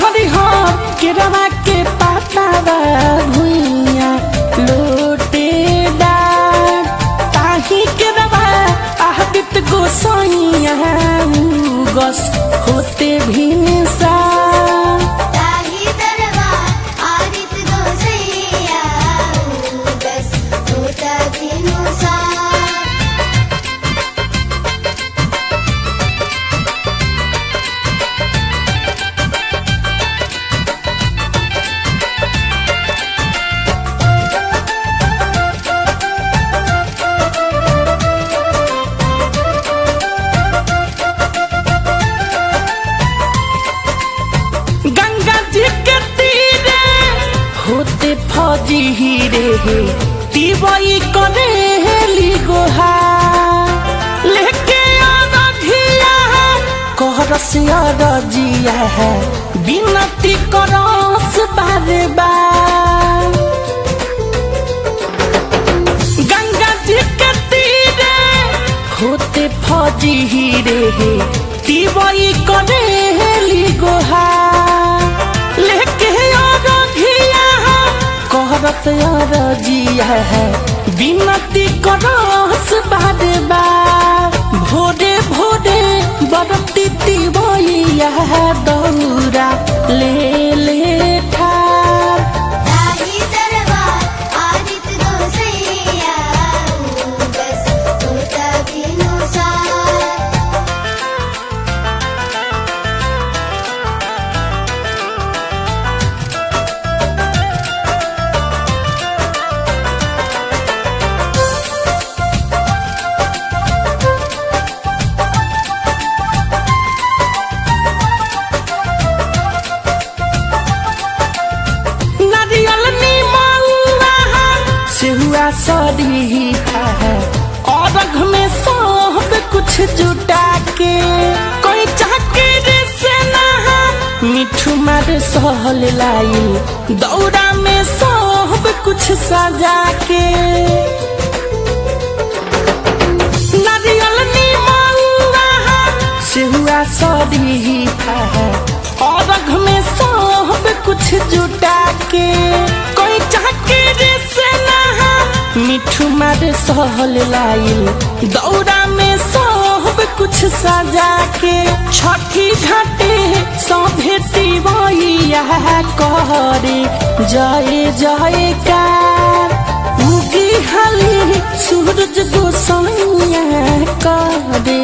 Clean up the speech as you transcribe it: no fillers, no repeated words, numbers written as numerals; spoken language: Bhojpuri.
हरिहर केरवा के पातावा भुइया लोटे डार ताही केरवा आहबित गोसाइया गस होते भिनसा होते फौजी हीरे तिवई करेली गोहा लेके आरधिया कहरस अरजिया है बिनती करस बारे बार गंगा जी के तीरे होते फौजी हीरे तिवई करेली गोहा लेके कहरत अरजिया है बिनती करस बार बार भोरे भोरे बरती तिवैया दौरा ले ले ठार सरी है और अघ में सब कुछ जुटा के कोई चाकरी से नहा मिठू मार सहल लाई दौरा में सब कुछ सजा के नारियल नीमौआ सेहुआ सरी है और अघ में सब कुछ जुटा के कोई चाकरी से नहा मिठू मार सहल लाइल दौरा में सब कुछ सजा के छठी घाटे सभे तिवैया करे जय जयकार उगी हाली सूरज गोसाइया करे